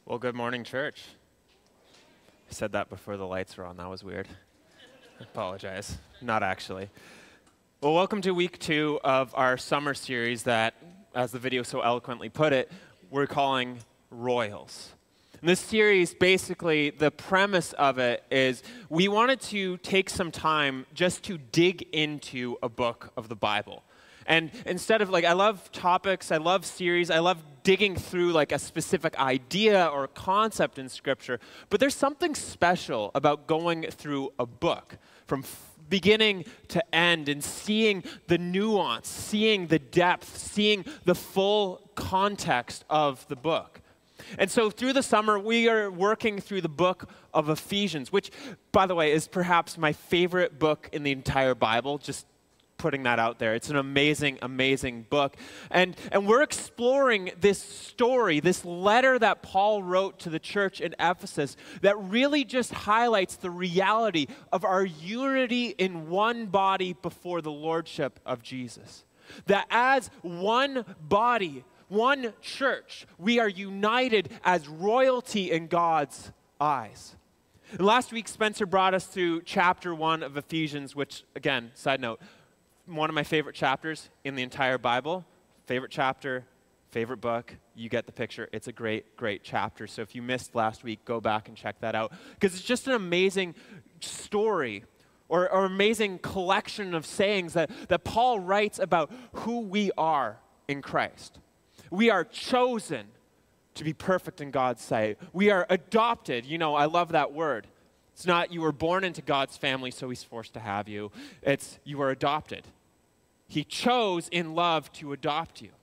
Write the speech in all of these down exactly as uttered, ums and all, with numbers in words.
Well, good morning, church. I said that before the lights were on. That was weird. I apologize. Not actually. Well, welcome to week two of our summer series that, as the video so eloquently put it, we're calling Royals. And this series, basically, the premise of it is we wanted to take some time just to dig into a book of the Bible. And instead of, like, I love topics, I love series, I love digging through, like, a specific idea or concept in Scripture, but there's something special about going through a book from f- beginning to end and seeing the nuance, seeing the depth, seeing the full context of the book. And so through the summer, we are working through the book of Ephesians, which, by the way, is perhaps my favorite book in the entire Bible, just putting that out there. It's an amazing, amazing book. And, and we're exploring this story, this letter that Paul wrote to the church in Ephesus that really just highlights the reality of our unity in one body before the lordship of Jesus. That as one body, one church, we are united as royalty in God's eyes. And last week, Spencer brought us through chapter one of Ephesians, which, again, side note, one of my favorite chapters in the entire Bible. Favorite chapter, favorite book. You get the picture. It's a great, great chapter. So if you missed last week, go back and check that out. Because it's just an amazing story or, or amazing collection of sayings that, that Paul writes about who we are in Christ. We are chosen to be perfect in God's sight. We are adopted. You know, I love that word. It's not you were born into God's family, so he's forced to have you. It's you are adopted. He chose in love to adopt you.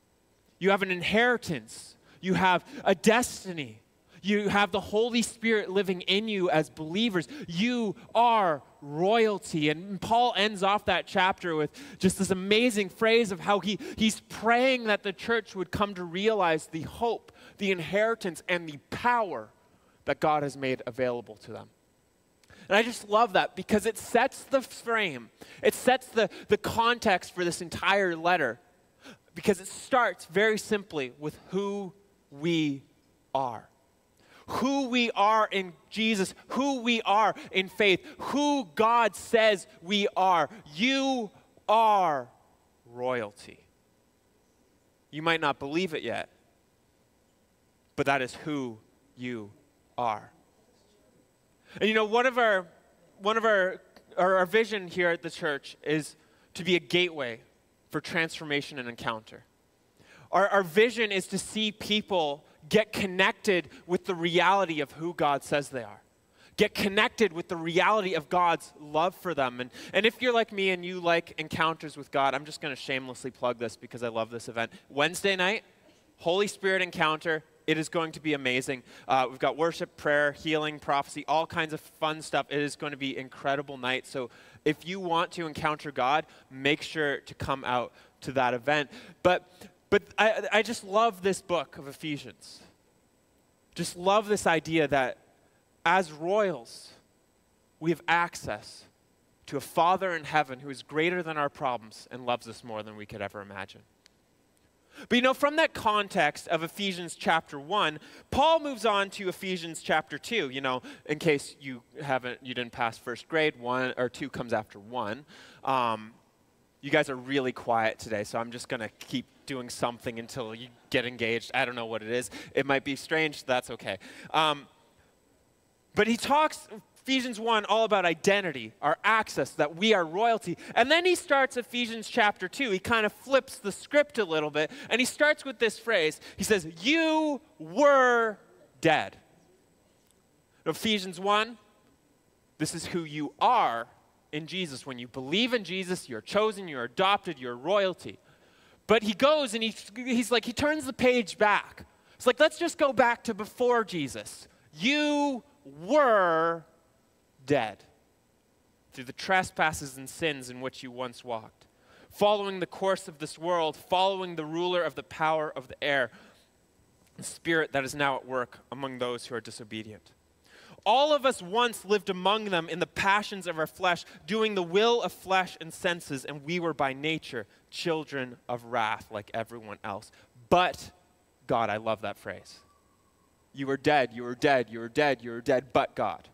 You have an inheritance. You have a destiny. You have the Holy Spirit living in you as believers. You are royalty. And Paul ends off that chapter with just this amazing phrase of how he, he's praying that the church would come to realize the hope, the inheritance, and the power that God has made available to them. And I just love that because it sets the frame. It sets the, the context for this entire letter because it starts very simply with who we are. Who we are in Jesus, who we are in faith, who God says we are. You are royalty. You might not believe it yet, but that is who you are. And you know, one of our one of our, our our vision here at the church is to be a gateway for transformation and encounter. Our our vision is to see people get connected with the reality of who God says they are. Get connected with the reality of God's love for them. And, and if you're like me and you like encounters with God, I'm just going to shamelessly plug this because I love this event. Wednesday night, Holy Spirit encounter. It is going to be amazing. Uh, we've got worship, prayer, healing, prophecy, all kinds of fun stuff. It is going to be an incredible night. So if you want to encounter God, make sure to come out to that event. But but I, I just love this book of Ephesians. Just love this idea that as royals, we have access to a Father in heaven who is greater than our problems and loves us more than we could ever imagine. But you know, from that context of Ephesians chapter one, Paul moves on to Ephesians chapter two. You know, in case you haven't, you didn't pass first grade, one or two comes after one. Um, you guys are really quiet today, so I'm just going to keep doing something until you get engaged. I don't know what it is. It might be strange. That's okay. Um, but he talks Ephesians one, all about identity, our access, that we are royalty. And then he starts Ephesians chapter two. He kind of flips the script a little bit, and he starts with this phrase. He says, you were dead. Ephesians one, this is who you are in Jesus. When you believe in Jesus, you're chosen, you're adopted, you're royalty. But he goes and he, he's like, he turns the page back. It's like, let's just go back to before Jesus. You were dead through the trespasses and sins in which you once walked, following the course of this world, following the ruler of the power of the air, the spirit that is now at work among those who are disobedient. All of us once lived among them in the passions of our flesh, doing the will of flesh and senses, and we were by nature children of wrath like everyone else. But God, I love that phrase. You are dead, you are dead, you are dead, you are dead, but God.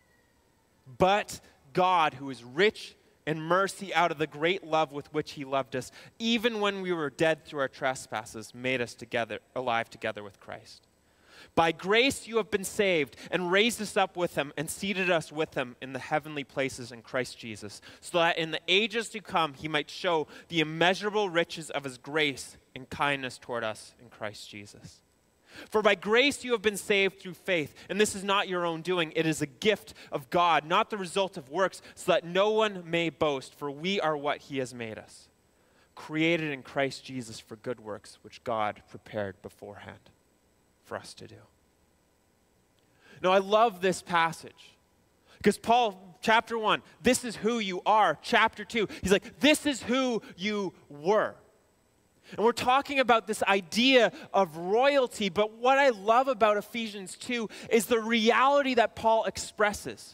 But God, who is rich in mercy out of the great love with which he loved us, even when we were dead through our trespasses, made us together, alive together with Christ. By grace you have been saved, and raised us up with him, and seated us with him in the heavenly places in Christ Jesus, so that in the ages to come he might show the immeasurable riches of his grace and kindness toward us in Christ Jesus. For by grace you have been saved through faith, and this is not your own doing. It is a gift of God, not the result of works, so that no one may boast, for we are what he has made us, created in Christ Jesus for good works, which God prepared beforehand for us to do. Now, I love this passage because Paul, chapter one, this is who you are. Chapter two, he's like, this is who you were. And we're talking about this idea of royalty, but what I love about Ephesians two is the reality that Paul expresses.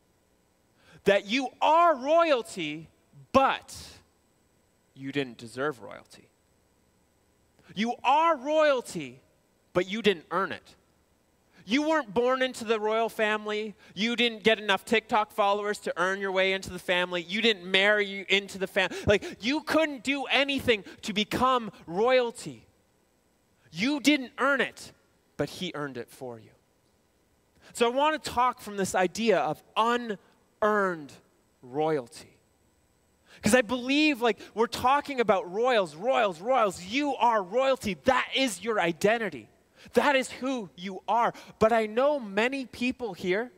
That you are royalty, but you didn't deserve royalty. You are royalty, but you didn't earn it. You weren't born into the royal family. You didn't get enough TikTok followers to earn your way into the family. You didn't marry into the family. Like, you couldn't do anything to become royalty. You didn't earn it, but he earned it for you. So I want to talk from this idea of unearned royalty. Because I believe, like, we're talking about royals, royals, royals. You are royalty. That is your identity. That is who you are. But I know many people here,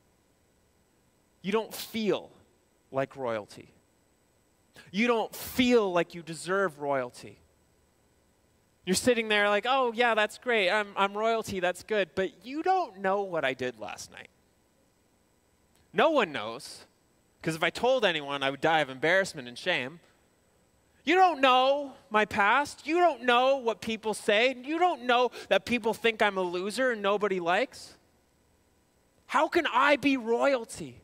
you don't feel like royalty. You don't feel like you deserve royalty. You're sitting there like, oh, yeah, that's great. I'm, I'm royalty. That's good. But you don't know what I did last night. No one knows. Because if I told anyone, I would die of embarrassment and shame. You don't know my past. You don't know what people say. You don't know that people think I'm a loser and nobody likes. How can I be royalty?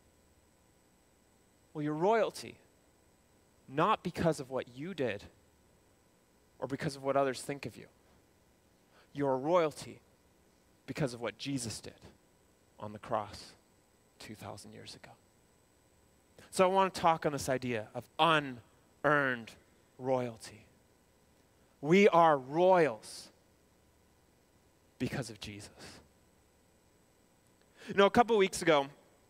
Well, you're royalty, not because of what you did or because of what others think of you. You're royalty because of what Jesus did on the cross two thousand years ago. So I want to talk on this idea of unearned earned royalty. We are royals because of Jesus. You know, a couple weeks ago,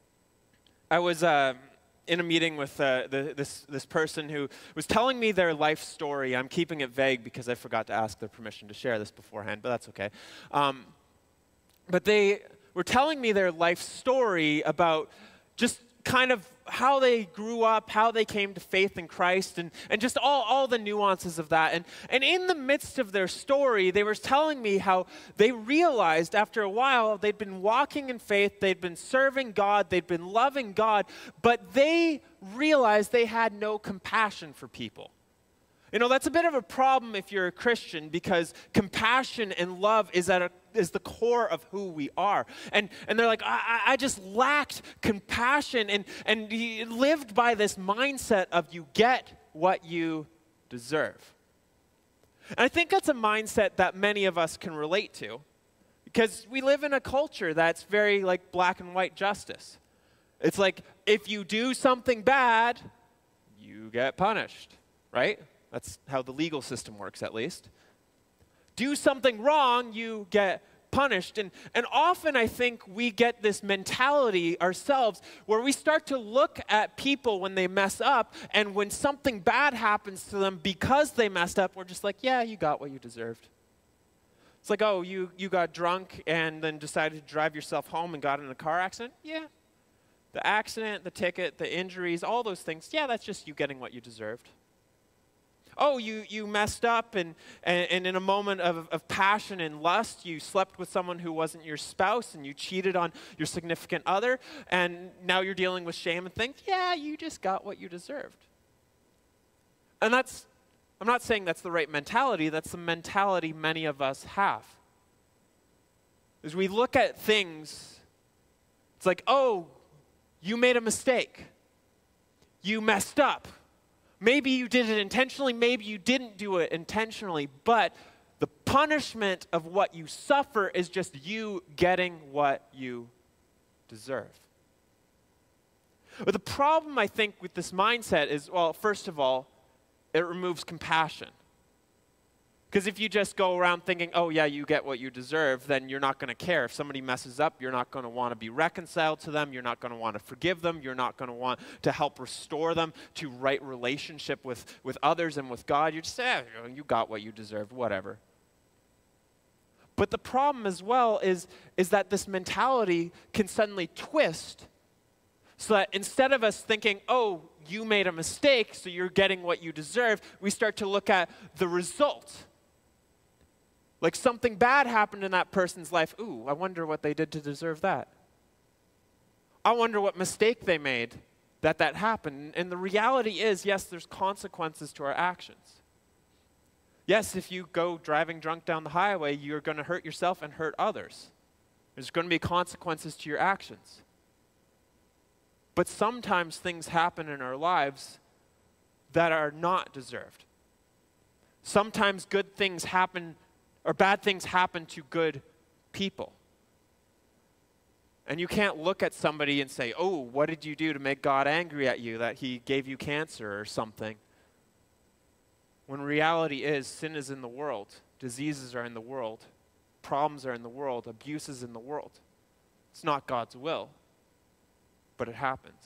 I was uh, in a meeting with uh, the, this, this person who was telling me their life story. I'm keeping it vague because I forgot to ask their permission to share this beforehand, but that's okay. Um, but they were telling me their life story about just kind of how they grew up, how they came to faith in Christ, and, and just all, all the nuances of that. And, and in the midst of their story, they were telling me how they realized after a while they'd been walking in faith, they'd been serving God, they'd been loving God, but they realized they had no compassion for people. You know, that's a bit of a problem if you're a Christian because compassion and love is at a is the core of who we are. And and they're like, I, I just lacked compassion and, and he lived by this mindset of you get what you deserve. And I think that's a mindset that many of us can relate to because we live in a culture that's very like black and white justice. It's like if you do something bad, you get punished, right? That's how the legal system works, at least. Do something wrong, you get punished. And, and often I think we get this mentality ourselves where we start to look at people when they mess up, and when something bad happens to them because they messed up, we're just like, yeah, you got what you deserved. It's like, oh, you, you got drunk and then decided to drive yourself home and got in a car accident? Yeah. The accident, the ticket, the injuries, all those things, yeah, that's just you getting what you deserved. Oh, you, you messed up and, and, and in a moment of, of passion and lust, you slept with someone who wasn't your spouse and you cheated on your significant other, and now you're dealing with shame and things. Yeah, you just got what you deserved. And that's, I'm not saying that's the right mentality. That's the mentality many of us have. As we look at things, it's like, oh, you made a mistake. You messed up. Maybe you did it intentionally, maybe you didn't do it intentionally, but the punishment of what you suffer is just you getting what you deserve. But the problem, I think, with this mindset is, well, first of all, it removes compassion. Because if you just go around thinking, oh, yeah, you get what you deserve, then you're not going to care. If somebody messes up, you're not going to want to be reconciled to them. You're not going to want to forgive them. You're not going to want to help restore them to right relationship with, with others and with God. You just say, eh, you got what you deserved, whatever. But the problem as well is, is that this mentality can suddenly twist so that instead of us thinking, oh, you made a mistake, so you're getting what you deserve, we start to look at the result. Like something bad happened in that person's life. Ooh, I wonder what they did to deserve that. I wonder what mistake they made that that happened. And the reality is, yes, there's consequences to our actions. Yes, if you go driving drunk down the highway, you're going to hurt yourself and hurt others. There's going to be consequences to your actions. But sometimes things happen in our lives that are not deserved. Sometimes good things happen, or bad things happen to good people. And you can't look at somebody and say, oh, what did you do to make God angry at you, that he gave you cancer or something? When reality is, sin is in the world, diseases are in the world, problems are in the world, abuse is in the world. It's not God's will, but it happens.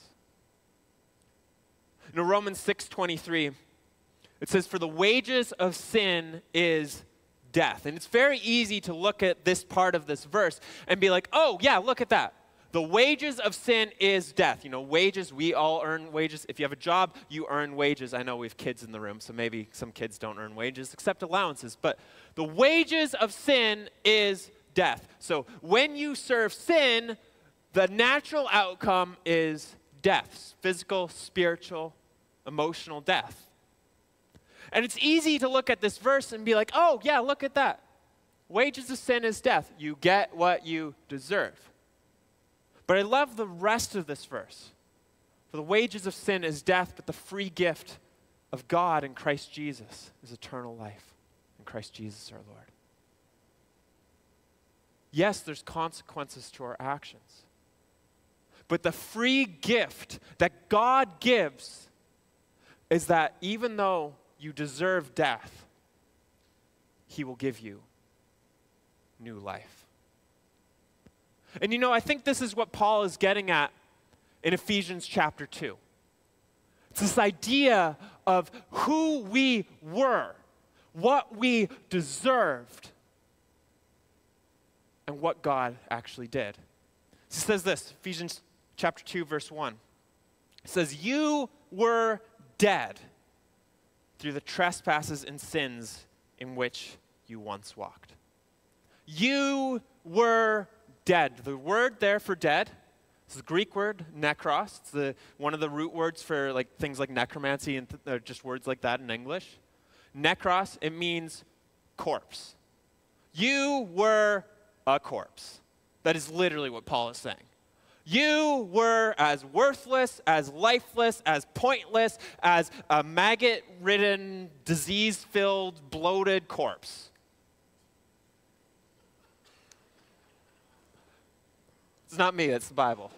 In Romans six twenty-three, it says, for the wages of sin is death. And it's very easy to look at this part of this verse and be like, oh, yeah, look at that. The wages of sin is death. You know, wages, we all earn wages. If you have a job, you earn wages. I know we have kids in the room, so maybe some kids don't earn wages, except allowances. But the wages of sin is death. So when you serve sin, the natural outcome is death. Physical, spiritual, emotional death. And it's easy to look at this verse and be like, oh, yeah, look at that. Wages of sin is death. You get what you deserve. But I love the rest of this verse. For the wages of sin is death, but the free gift of God in Christ Jesus is eternal life in Christ Jesus our Lord. Yes, there's consequences to our actions. But the free gift that God gives is that even though you deserve death, he will give you new life. And you know, I think this is what Paul is getting at in Ephesians chapter two. It's this idea of who we were, what we deserved, and what God actually did. He says this, Ephesians chapter two, verse one. It says, you were dead through the trespasses and sins in which you once walked. You were dead. The word there for dead is the Greek word nekros. It's the, one of the root words for like things like necromancy and th- uh, just words like that in English. Nekros, it means corpse. You were a corpse. That is literally what Paul is saying. You were as worthless, as lifeless, as pointless, as a maggot-ridden, disease-filled, bloated corpse. It's not me, it's the Bible.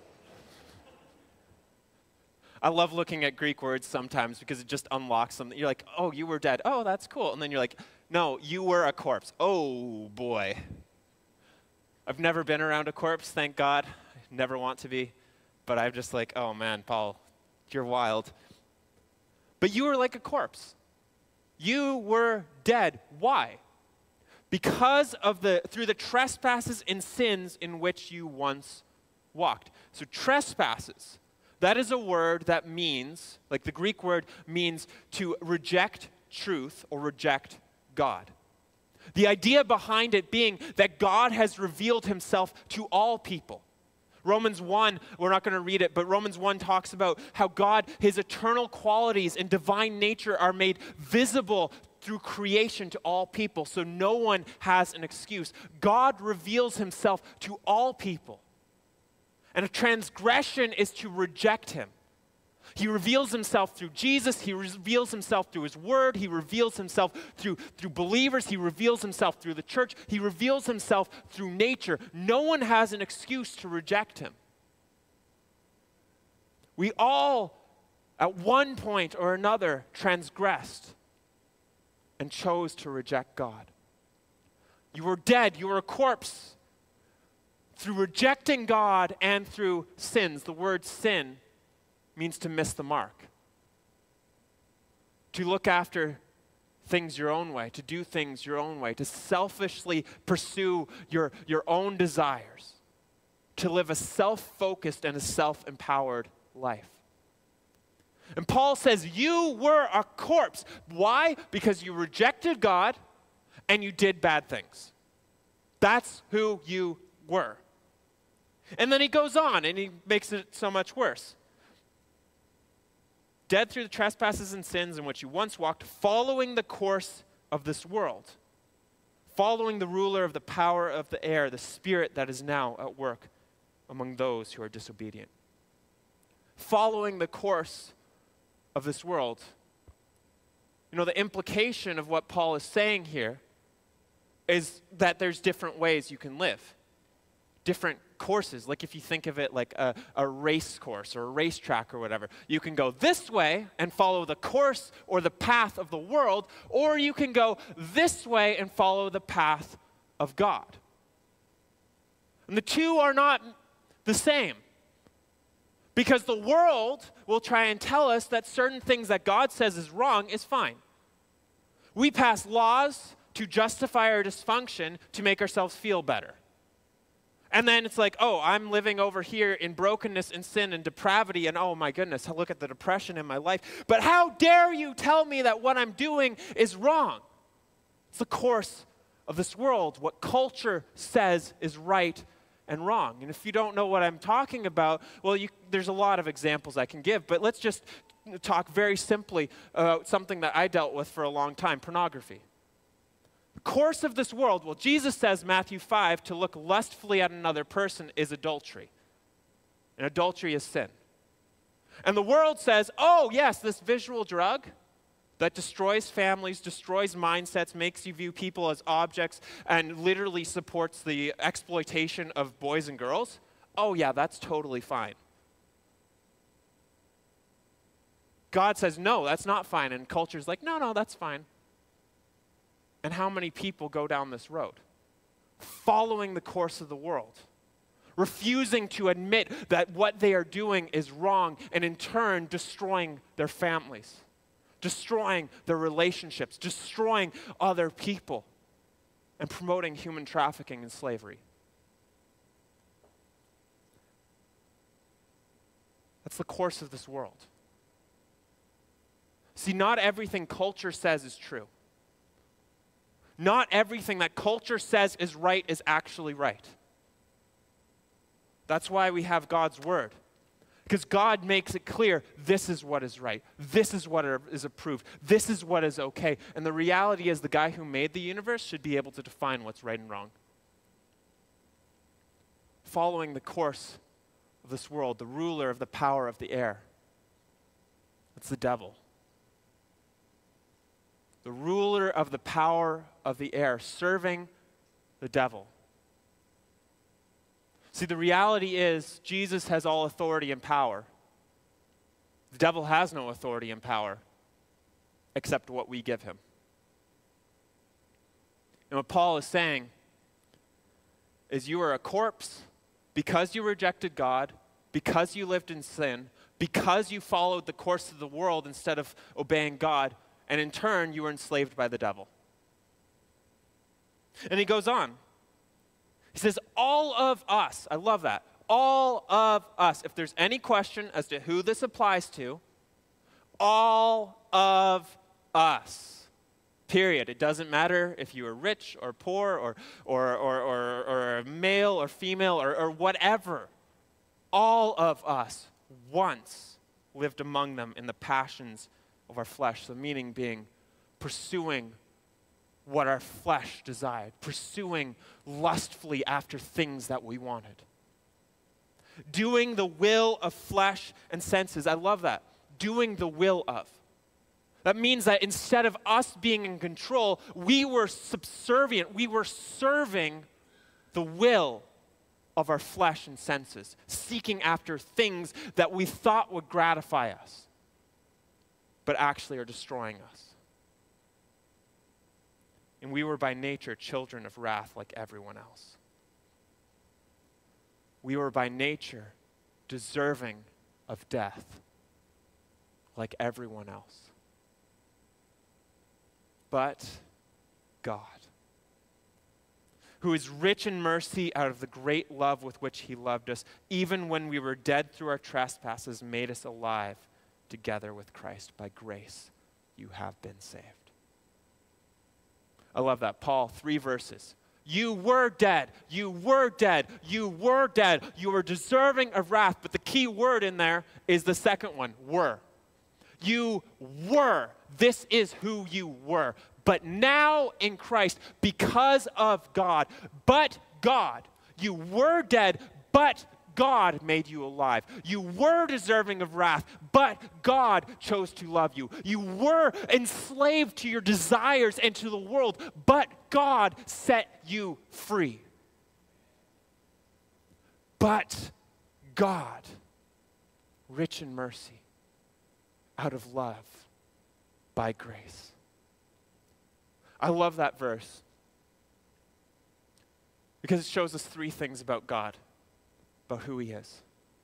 I love looking at Greek words sometimes because it just unlocks something. You're like, oh, you were dead. Oh, that's cool. And then you're like, no, you were a corpse. Oh, boy. I've never been around a corpse, thank God. I never want to be. But I'm just like, oh, man, Paul, you're wild. But you were like a corpse. You were dead. Why? Because of the, through the trespasses and sins in which you once walked. So trespasses, that is a word that means, like the Greek word means to reject truth or reject God. The idea behind it being that God has revealed himself to all people. Romans one, we're not going to read it, but Romans one talks about how God, his eternal qualities and divine nature are made visible through creation to all people, so no one has an excuse. God reveals himself to all people. And a transgression is to reject him. He reveals himself through Jesus. He reveals himself through his word. He reveals himself through, through believers. He reveals himself through the church. He reveals himself through nature. No one has an excuse to reject him. We all, at one point or another, transgressed and chose to reject God. You were dead. You were a corpse. Through rejecting God and through sins. The word sin means to miss the mark. To look after things your own way, to do things your own way, to selfishly pursue your, your own desires, to live a self-focused and a self-empowered life. And Paul says, you were a corpse. Why? Because you rejected God and you did bad things. That's who you were. And then he goes on and he makes it so much worse. Dead through the trespasses and sins in which you once walked, following the course of this world, following the ruler of the power of the air, the spirit that is now at work among those who are disobedient. Following the course of this world. You know, the implication of what Paul is saying here is that there's different ways you can live. Different courses. Like if you think of it like a, a race course or a racetrack or whatever. You can go this way and follow the course or the path of the world, or you can go this way and follow the path of God. And the two are not the same. Because the world will try and tell us that certain things that God says is wrong is fine. We pass laws to justify our dysfunction to make ourselves feel better. And then it's like, oh, I'm living over here in brokenness and sin and depravity, and oh my goodness, look at the depression in my life. But how dare you tell me that what I'm doing is wrong? It's the course of this world, what culture says is right and wrong. And if you don't know what I'm talking about, well, you, there's a lot of examples I can give, but let's just talk very simply about something that I dealt with for a long time, pornography. The course of this world, well, Jesus says, Matthew five, to look lustfully at another person is adultery. And adultery is sin. And the world says, oh, yes, this visual drug that destroys families, destroys mindsets, makes you view people as objects, and literally supports the exploitation of boys and girls. Oh, yeah, that's totally fine. God says, no, that's not fine. And culture's like, no, no, that's fine. And how many people go down this road? Following the course of the world. Refusing to admit that what they are doing is wrong, and in turn destroying their families. Destroying their relationships. Destroying other people. And promoting human trafficking and slavery. That's the course of this world. See, not everything culture says is true. Not everything that culture says is right is actually right. That's why we have God's word. Because God makes it clear, this is what is right. This is what is approved. This is what is okay. And the reality is the guy who made the universe should be able to define what's right and wrong. Following the course of this world, the ruler of the power of the air. That's the devil. The ruler of the power of the air, serving the devil. See, the reality is Jesus has all authority and power. The devil has no authority and power except what we give him. And what Paul is saying is you are a corpse because you rejected God, because you lived in sin, because you followed the course of the world instead of obeying God. And in turn, you were enslaved by the devil. And he goes on. He says, all of us, I love that, all of us, if there's any question as to who this applies to, all of us, period. It doesn't matter if you are rich or poor or, or, or, or, or male or female or, or whatever. All of us once lived among them in the passions of our flesh, the meaning being pursuing what our flesh desired, pursuing lustfully after things that we wanted. Doing the will of flesh and senses. I love that. doing the will of. That means that instead of us being in control, we were subservient. We were serving the will of our flesh and senses, seeking after things that we thought would gratify us, but actually are destroying us. And we were by nature children of wrath like everyone else. We were by nature deserving of death like everyone else. But God, who is rich in mercy out of the great love with which he loved us, even when we were dead through our trespasses, made us alive together with Christ. By grace, you have been saved. I love that. Paul, three verses. You were dead. You were dead. You were dead. You were deserving of wrath. But the key word in there is the second one, were. You were. This is who you were. But now in Christ, because of God, but God, you were dead, but God made you alive. You were deserving of wrath, but God chose to love you. You were enslaved to your desires and to the world, but God set you free. But God, rich in mercy, out of love, by grace. I love that verse because it shows us three things about God, about who he is.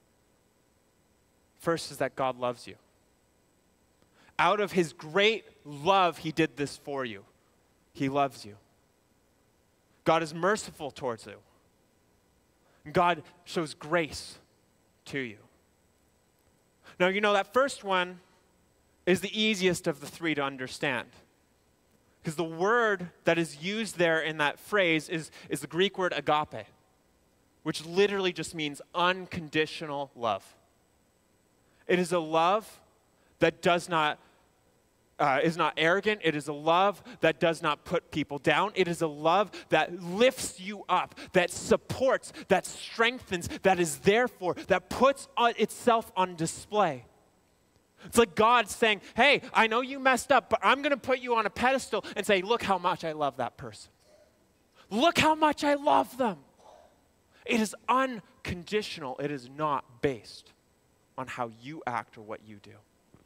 First is that God loves you. Out of his great love, he did this for you. He loves you. God is merciful towards you. God shows grace to you. Now, you know, that first one is the easiest of the three to understand. Because the word that is used there in that phrase is, is the Greek word agape, which literally just means unconditional love. It is a love that does not, uh, is not arrogant. It is a love that does not put people down. It is a love that lifts you up, that supports, that strengthens, that is there for, that puts on itself on display. It's like God saying, hey, I know you messed up, but I'm going to put you on a pedestal and say, look how much I love that person. Look how much I love them. It is unconditional. It is not based on how you act or what you do.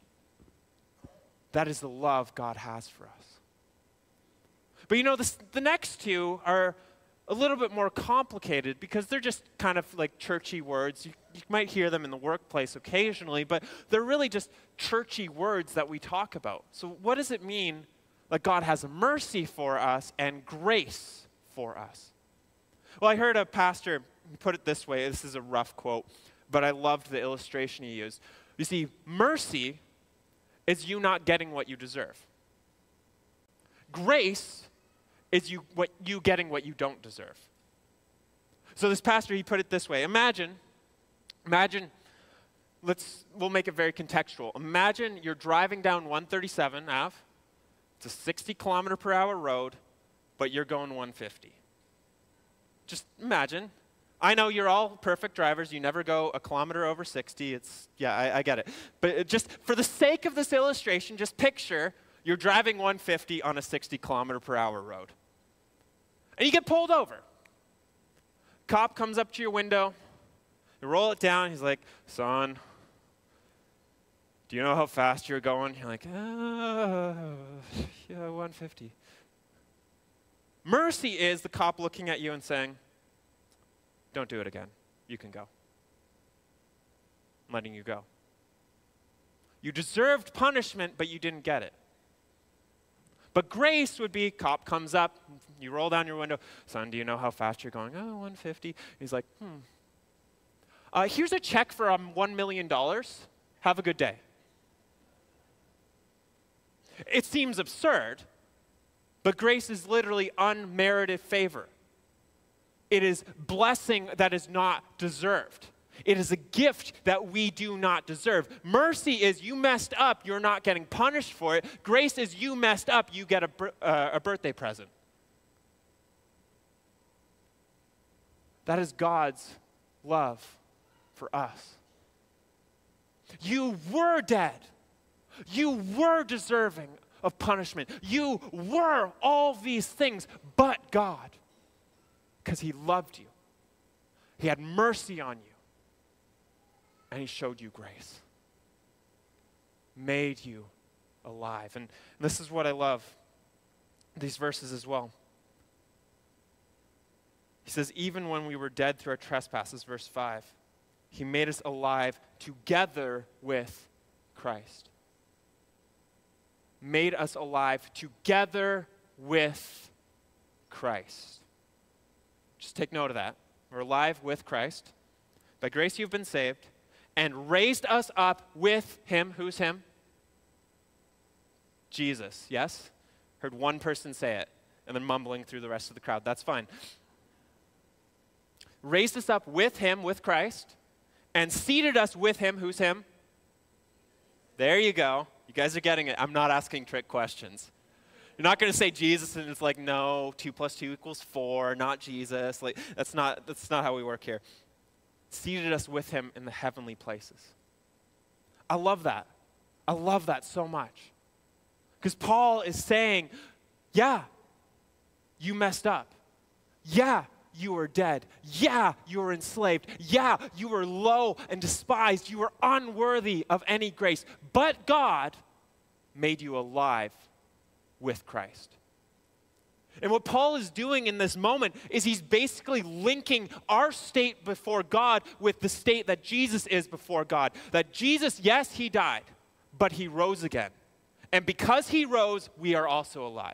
That is the love God has for us. But you know, this, the next two are a little bit more complicated because they're just kind of like churchy words. You, you might hear them in the workplace occasionally, but they're really just churchy words that we talk about. So what does it mean that God has mercy for us and grace for us? Well, I heard a pastor put it this way. This is a rough quote, but I loved the illustration he used. You see, mercy is you not getting what you deserve. Grace is you what you getting what you don't deserve. So this pastor, he put it this way. Imagine, imagine, let's, we'll make it very contextual. Imagine you're driving down one thirty-seven Ave. It's a sixty kilometer per hour road, but you're going one fifty. Just imagine. I know you're all perfect drivers. You never go a kilometer over sixty. It's, yeah, I, I get it. But it just for the sake of this illustration, just picture you're driving one fifty on a sixty kilometer per hour road. And you get pulled over. Cop comes up to your window. You roll it down. He's like, son, do you know how fast you're going? You're like, oh, yeah, one fifty. Mercy is the cop looking at you and saying, don't do it again. You can go. I'm letting you go. You deserved punishment, but you didn't get it. But grace would be, cop comes up, you roll down your window, son, do you know how fast you're going? Oh, one fifty. He's like, hmm. Uh, here's a check for um, one million dollars. Have a good day. It seems absurd, but grace is literally unmerited favor. It is blessing that is not deserved. It is a gift that we do not deserve. Mercy is you messed up, you're not getting punished for it. Grace is you messed up, you get a, uh, a birthday present. That is God's love for us. You were dead. You were deserving of punishment. You were all these things, but God, because he loved you, he had mercy on you, and he showed you grace, made you alive. And this is what I love, these verses as well. He says, even when we were dead through our trespasses, verse five, he made us alive together with Christ. Made us alive together with Christ. Just take note of that. We're alive with Christ. By grace you've been saved, and raised us up with him. Who's him? Jesus, yes? Heard one person say it, and then mumbling through the rest of the crowd. That's fine. Raised us up with him, with Christ, and seated us with him. Who's him? There you go. You guys are getting it. I'm not asking trick questions. You're not going to say Jesus and it's like, no, two plus two equals four, not Jesus. Like, that's not, that's not how we work here. Seated us with him in the heavenly places. I love that. I love that so much. Because Paul is saying, yeah, you messed up. Yeah, you were dead. Yeah, you were enslaved. Yeah, you were low and despised. You were unworthy of any grace. But God made you alive with Christ. And what Paul is doing in this moment is he's basically linking our state before God with the state that Jesus is before God. That Jesus, yes, he died, but he rose again. And because he rose, we are also alive.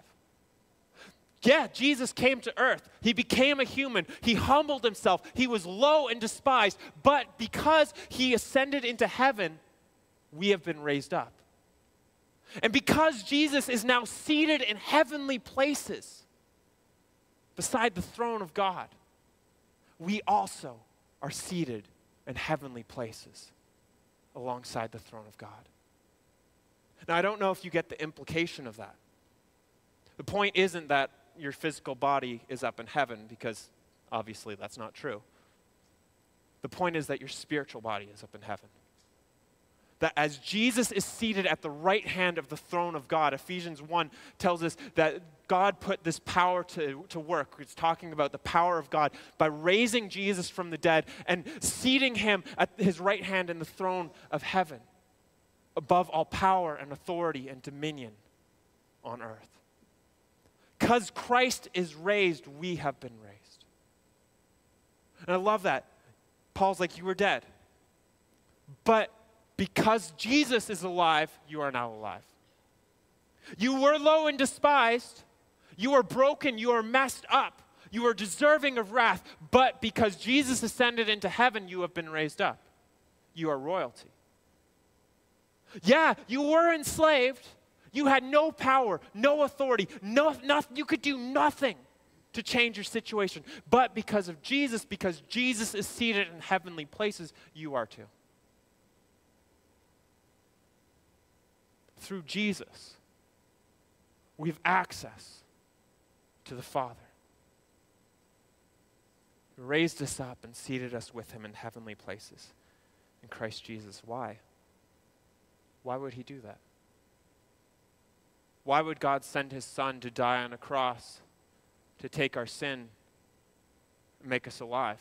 Yeah, Jesus came to earth. He became a human. He humbled himself. He was low and despised. But because he ascended into heaven, we have been raised up. And because Jesus is now seated in heavenly places beside the throne of God, we also are seated in heavenly places alongside the throne of God. Now, I don't know if you get the implication of that. The point isn't that your physical body is up in heaven, because obviously that's not true. The point is that your spiritual body is up in heaven. That as Jesus is seated at the right hand of the throne of God, Ephesians one tells us that God put this power to, to work. It's talking about the power of God by raising Jesus from the dead and seating him at his right hand in the throne of heaven, above all power and authority and dominion on earth. Because Christ is raised, we have been raised. And I love that. Paul's like, you were dead. But because Jesus is alive, you are now alive. You were low and despised. You are broken. You are messed up. You are deserving of wrath. But because Jesus ascended into heaven, you have been raised up. You are royalty. Yeah, you were enslaved. You had no power, no authority, no, nothing. You could do nothing to change your situation. But because of Jesus, because Jesus is seated in heavenly places, you are too. Through Jesus, we have access to the Father. He raised us up and seated us with him in heavenly places in Christ Jesus. Why? Why would he do that? Why would God send his Son to die on a cross to take our sin and make us alive?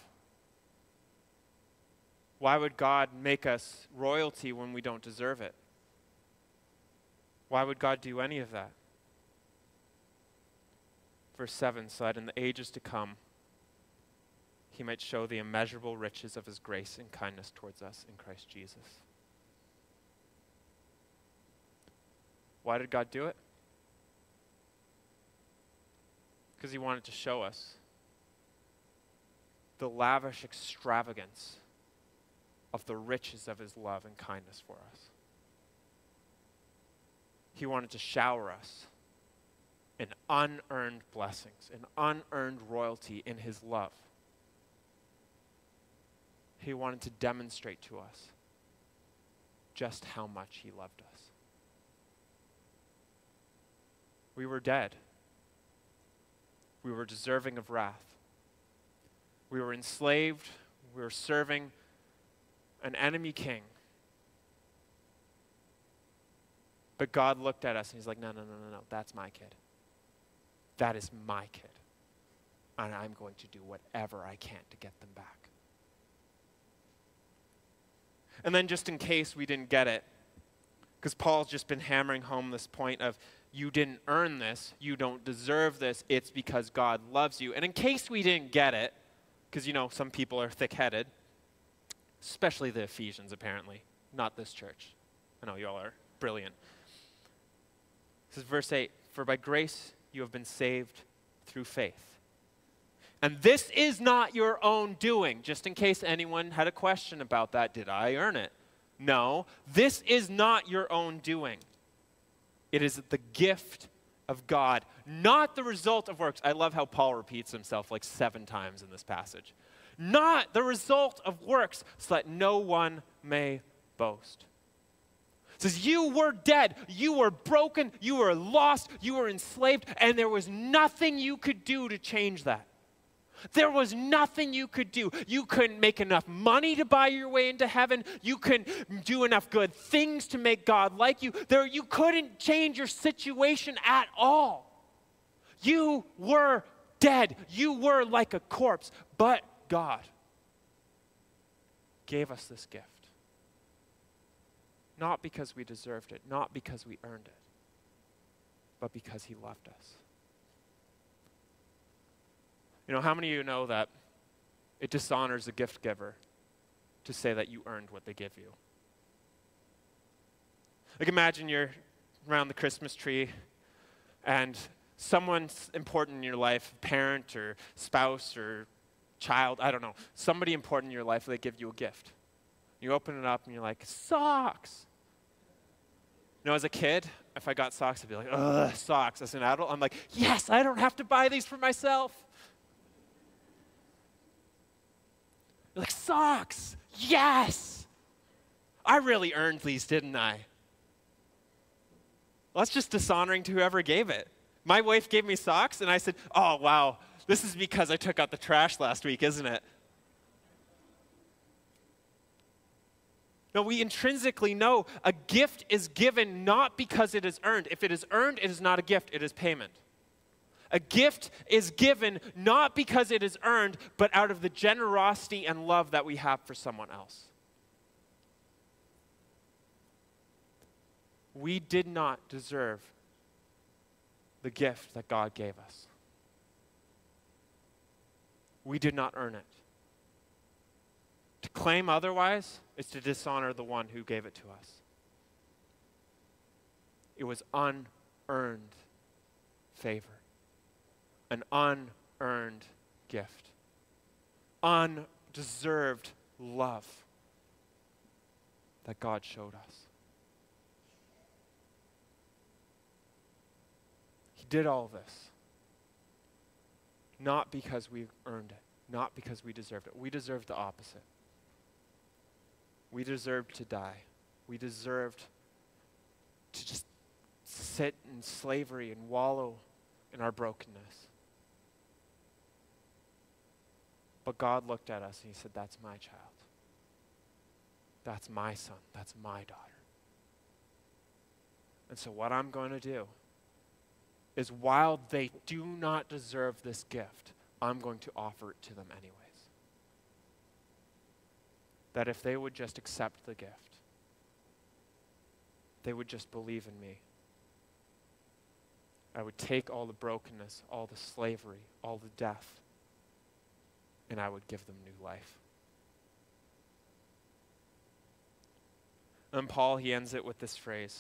Why would God make us royalty when we don't deserve it? Why would God do any of that? Verse seven, so that in the ages to come, he might show the immeasurable riches of his grace and kindness towards us in Christ Jesus. Why did God do it? Because he wanted to show us the lavish extravagance of the riches of his love and kindness for us. He wanted to shower us in unearned blessings, in unearned royalty in his love. He wanted to demonstrate to us just how much he loved us. We were dead. We were deserving of wrath. We were enslaved. We were serving an enemy king. But God looked at us and he's like, no, no, no, no, no, that's my kid. That is my kid. And I'm going to do whatever I can to get them back. And then just in case we didn't get it, because Paul's just been hammering home this point of you didn't earn this, you don't deserve this, it's because God loves you. And in case we didn't get it, because you know some people are thick-headed, especially the Ephesians apparently, not this church. I know you all are brilliant. This is verse eight, for by grace you have been saved through faith. And this is not your own doing, just in case anyone had a question about that. Did I earn it? No, this is not your own doing. It is the gift of God, not the result of works. I love how Paul repeats himself like seven times in this passage. Not the result of works, so that no one may boast. It says, you were dead, you were broken, you were lost, you were enslaved, and there was nothing you could do to change that. There was nothing you could do. You couldn't make enough money to buy your way into heaven. You couldn't do enough good things to make God like you. There, you couldn't change your situation at all. You were dead. You were like a corpse. But God gave us this gift. Not because we deserved it, not because we earned it, but because he loved us. You know, how many of you know that it dishonors the gift giver to say that you earned what they give you? Like imagine you're around the Christmas tree and someone's important in your life, parent or spouse or child, I don't know, somebody important in your life, they give you a gift. You open it up and you're like, socks. You know, as a kid, if I got socks, I'd be like, ugh, socks. As an adult, I'm like, yes, I don't have to buy these for myself. You're like, socks, yes. I really earned these, didn't I? Well, that's just dishonoring to whoever gave it. My wife gave me socks, and I said, oh, wow, this is because I took out the trash last week, isn't it? No, we intrinsically know a gift is given not because it is earned. If it is earned, it is not a gift, it is payment. A gift is given not because it is earned, but out of the generosity and love that we have for someone else. We did not deserve the gift that God gave us. We did not earn it. To claim otherwise is to dishonor the one who gave it to us. It was unearned favor, an unearned gift, undeserved love that God showed us. He did all this not because we earned it, not because we deserved it. We deserved the opposite. We deserved to die. We deserved to just sit in slavery and wallow in our brokenness. But God looked at us and he said, that's my child. That's my son. That's my daughter. And so what I'm going to do is while they do not deserve this gift, I'm going to offer it to them anyways. That if they would just accept the gift, they would just believe in me, I would take all the brokenness, all the slavery, all the death, and I would give them new life. And Paul, he ends it with this phrase.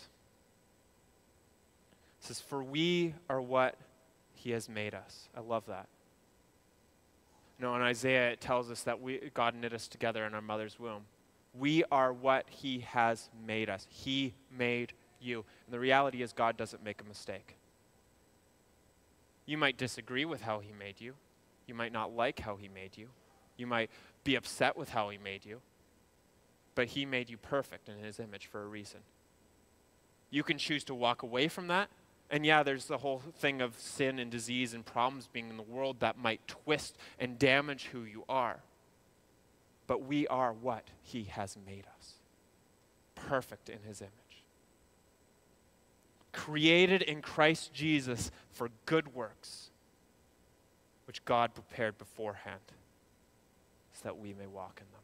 He says, for we are what he has made us. I love that. You know, in Isaiah, it tells us that we, God knit us together in our mother's womb. We are what he has made us. He made you. And the reality is God doesn't make a mistake. You might disagree with how he made you. You might not like how he made you. You might be upset with how he made you. But he made you perfect in his image for a reason. You can choose to walk away from that. And yeah, there's the whole thing of sin and disease and problems being in the world that might twist and damage who you are. But we are what he has made us. Perfect in his image. created in Christ Jesus for good works, which God prepared beforehand so that we may walk in them.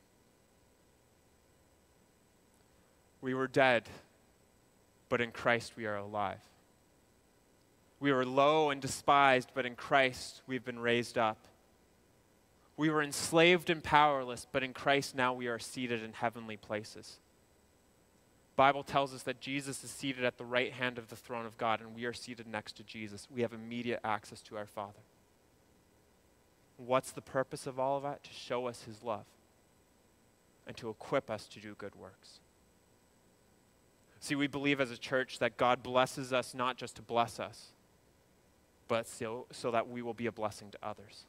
We were dead, but in Christ we are alive. We were low and despised, but in Christ we've been raised up. We were enslaved and powerless, but in Christ now we are seated in heavenly places. The Bible tells us that Jesus is seated at the right hand of the throne of God, and we are seated next to Jesus. We have immediate access to our Father. What's the purpose of all of that? To show us his love and to equip us to do good works. See, we believe as a church that God blesses us not just to bless us, but so, so that we will be a blessing to others.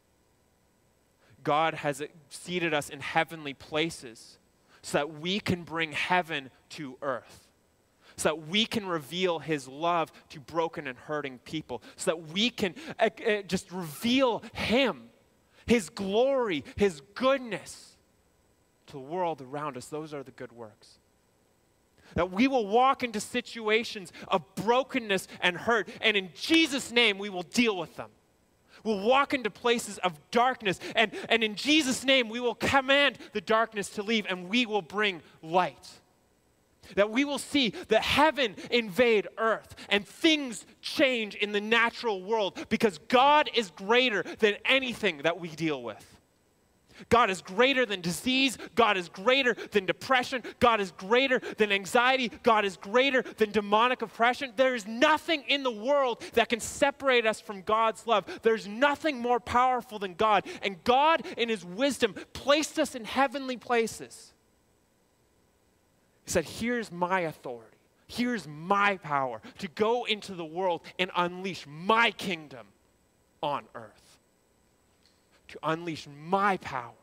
God has seated us in heavenly places so that we can bring heaven to earth, so that we can reveal his love to broken and hurting people, so that we can uh, uh, just reveal him, his glory, his goodness to the world around us. Those are the good works. That we will walk into situations of brokenness and hurt, and in Jesus' name we will deal with them. We'll walk into places of darkness, and, and in Jesus' name we will command the darkness to leave, and we will bring light. That we will see that heaven invade earth, and things change in the natural world, because God is greater than anything that we deal with. God is greater than disease. God is greater than depression. God is greater than anxiety. God is greater than demonic oppression. There is nothing in the world that can separate us from God's love. There's nothing more powerful than God. And God, in his wisdom, placed us in heavenly places. He said, here's my authority. Here's my power to go into the world and unleash my kingdom on earth. To unleash my power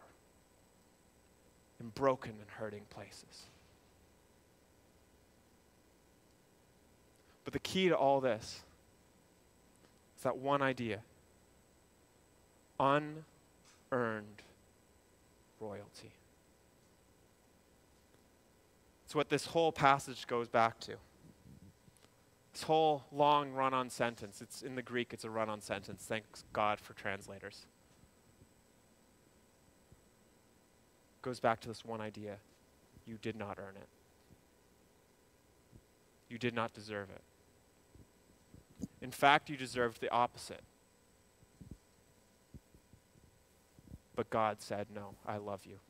in broken and hurting places. But the key to all this is that one idea: unearned royalty. It's what this whole passage goes back to. This whole long run-on sentence, it's in the Greek, it's a run-on sentence. Thanks God for translators. Goes back to this one idea: you did not earn it. You did not deserve it. In fact, you deserved the opposite. But God said, no, I love you.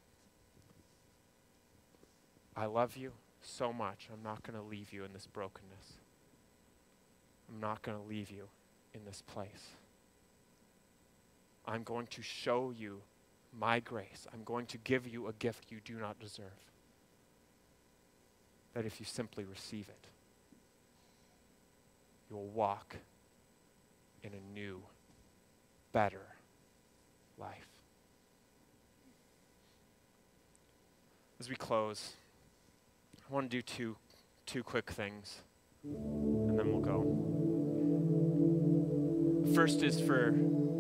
I love you so much, I'm not going to leave you in this brokenness. I'm not going to leave you in this place. I'm going to show you my grace. I'm going to give you a gift you do not deserve. That if you simply receive it, you will walk in a new, better life. As we close, I want to do two, two quick things, and then we'll go. The first is for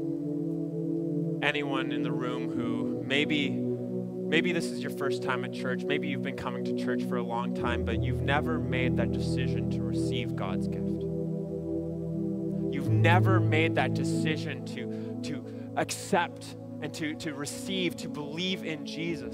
anyone in the room who maybe, maybe this is your first time at church, maybe you've been coming to church for a long time, but you've never made that decision to receive God's gift. You've never made that decision to, to accept and to, to receive, to believe in Jesus.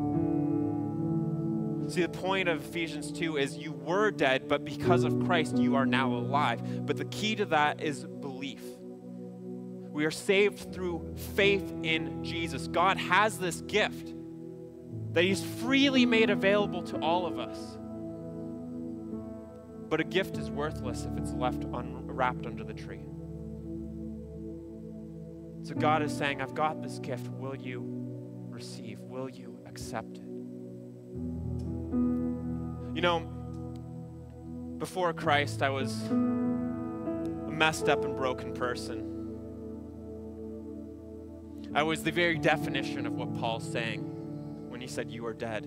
See, the point of Ephesians two is you were dead, but because of Christ, you are now alive. But the key to that is belief. We are saved through faith in Jesus. God has this gift that he's freely made available to all of us. But a gift is worthless if it's left unwrapped under the tree. So God is saying, I've got this gift. Will you receive? Will you accept it? You know, before Christ, I was a messed up and broken person. I was the very definition of what Paul's saying when he said, you are dead.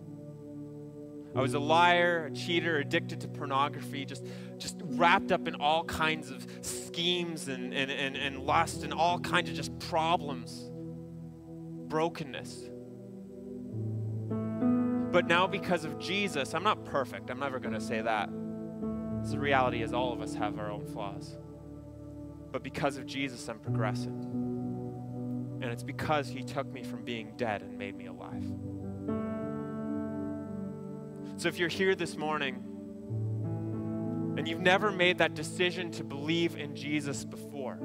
I was a liar, a cheater, addicted to pornography, just, just wrapped up in all kinds of schemes and, and, and, and lust and all kinds of just problems, brokenness. But now because of Jesus, I'm not perfect. I'm never going to say that. So the reality is all of us have our own flaws. But because of Jesus, I'm progressing. And it's because he took me from being dead and made me alive. So if you're here this morning and you've never made that decision to believe in Jesus before,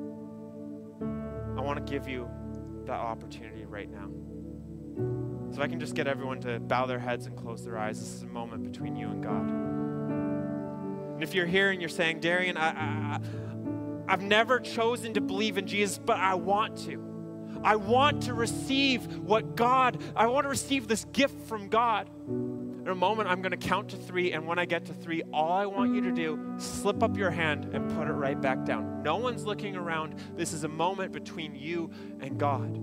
I want to give you that opportunity right now. So if I can just get everyone to bow their heads and close their eyes. This is a moment between you and God. And if you're here and you're saying, Darian, I, I, I've never chosen to believe in Jesus, but I want to. I want to receive what God, I want to receive this gift from God. In a moment, I'm going to count to three, and when I get to three, all I want you to do, slip up your hand and put it right back down. No one's looking around. This is a moment between you and God.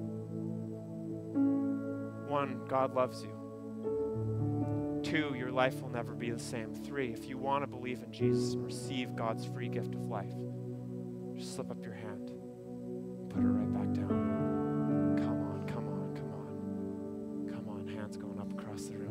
One, God loves you. Two, your life will never be the same. Three, if you want to believe in Jesus and receive God's free gift of life, just slip up your hand, put it right back down. Come on, come on, come on. Come on, hands going up across the room.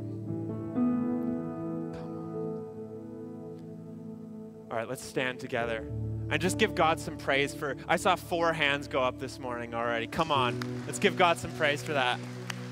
All right, let's stand together and just give God some praise for, I saw four hands go up this morning already. Come on, let's give God some praise for that.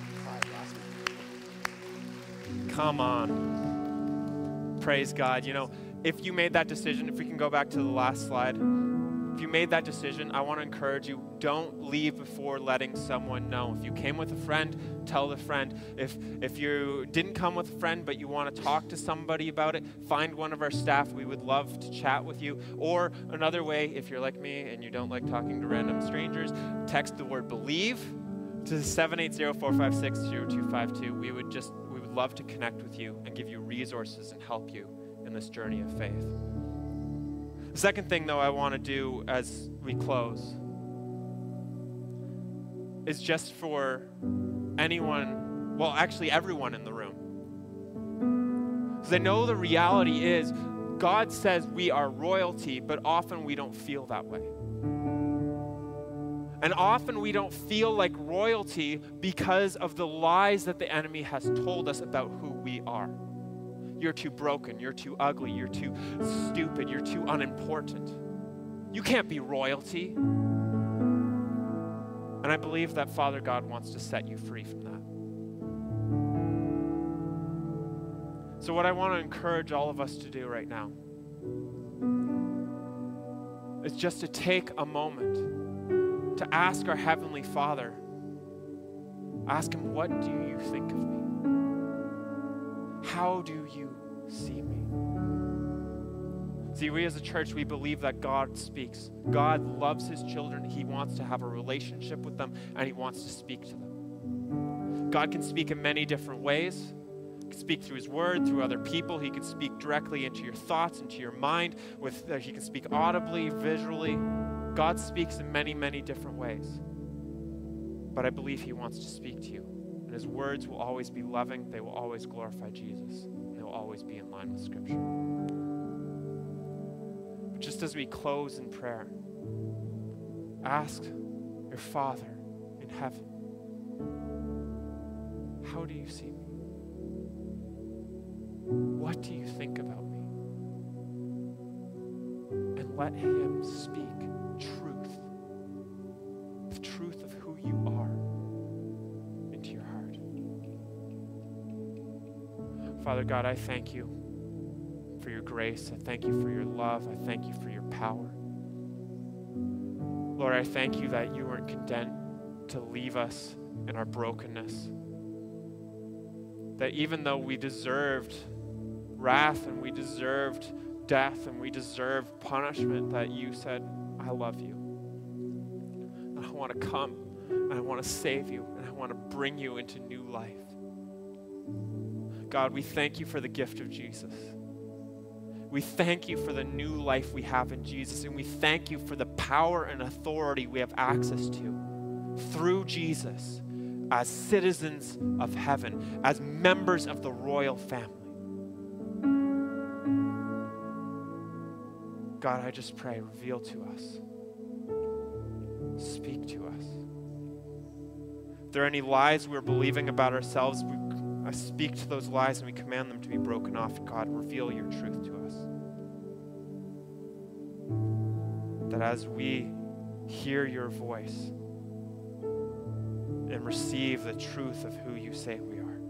Come on. Praise God. You know, if you made that decision, if we can go back to the last slide, if you made that decision, I want to encourage you, don't leave before letting someone know. If you came with a friend, tell the friend. If if you didn't come with a friend, but you want to talk to somebody about it, find one of our staff. We would love to chat with you. Or another way, if you're like me and you don't like talking to random strangers, text the word believe to seven eight zero, four five six, zero two five two. We would just, we would love to connect with you and give you resources and help you in this journey of faith. The second thing, though, I want to do as we close is just for anyone, well, actually everyone in the room. Because I know the reality is God says we are royalty, but often we don't feel that way. And often we don't feel like royalty because of the lies that the enemy has told us about who we are. You're too broken, you're too ugly, you're too stupid, you're too unimportant. You can't be royalty. And I believe that Father God wants to set you free from that. So what I want to encourage all of us to do right now is just to take a moment to ask our Heavenly Father, ask Him, what do you think of me? How do you see me? See, we as a church, we believe that God speaks. God loves His children. He wants to have a relationship with them, and He wants to speak to them. God can speak in many different ways. He can speak through His word, through other people. He can speak directly into your thoughts, into your mind. With uh, He can speak audibly, visually. God speaks in many, many different ways. But I believe He wants to speak to you. And His words will always be loving. They will always glorify Jesus. And they will always be in line with Scripture. But just as we close in prayer, ask your Father in heaven, how do you see me? What do you think about me? And let Him speak truth, the truth of who you are into your heart. Father God, I thank you for your grace. I thank you for your love. I thank you for your power. Lord, I thank you that you weren't content to leave us in our brokenness. That even though we deserved wrath and we deserved death and we deserved punishment, that you said, I love you. And I want to come and I want to save you and I want to bring you into new life. God, we thank you for the gift of Jesus. We thank you for the new life we have in Jesus, and we thank you for the power and authority we have access to through Jesus as citizens of heaven, as members of the royal family. God, I just pray, reveal to us. Speak to us. If there are any lies we're believing about ourselves, we I speak to those lies and we command them to be broken off. God, reveal your truth to us. that as we hear your voice and receive the truth of who you say we are,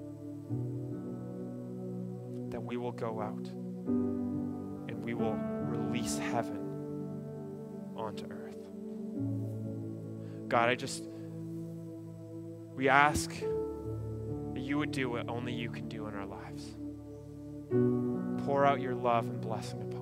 that we will go out and we will release heaven onto earth. God, I just, we ask that you would do what only you can do in our lives. Pour out your love and blessing upon us.